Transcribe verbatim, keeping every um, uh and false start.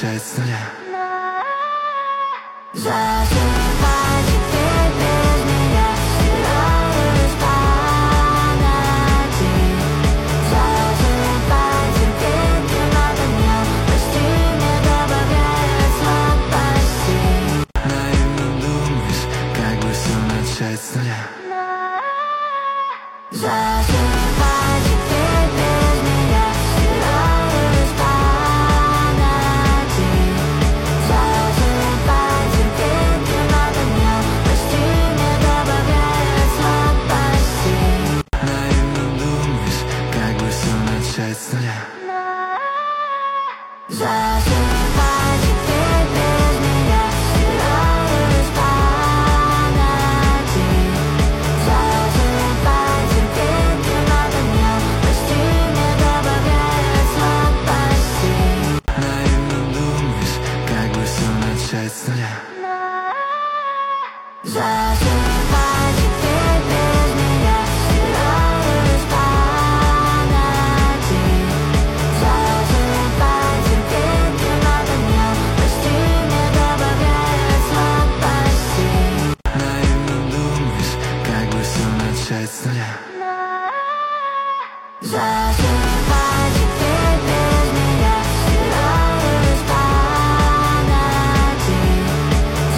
начать с нуля. Засыпай теперь без меня, стираюсь по ночи. Засыпай теперь, не надо мне, прости, не добавляет слабости. Наивно думаешь, как бы все начать с нуля. Засыпай теперь без меня, стираюсь по ночи. Засыпай теперь, не надо мне, прости, не добавляет слабости. Наивно думаешь, как бы все начать с нуля. Засыпай теперь без меня, стираюсь по ночи. Засыпай теперь, не надо мне, прости, не добавляет слабости. Наивно думаешь, как бы все начать с нуля. Засыпай теперь без меня, стираюсь по ночи. Засыпай теперь, не надо мне, прости, не добавляет слабости. Наивно думаешь, как бы все начать с нуля. Засыпай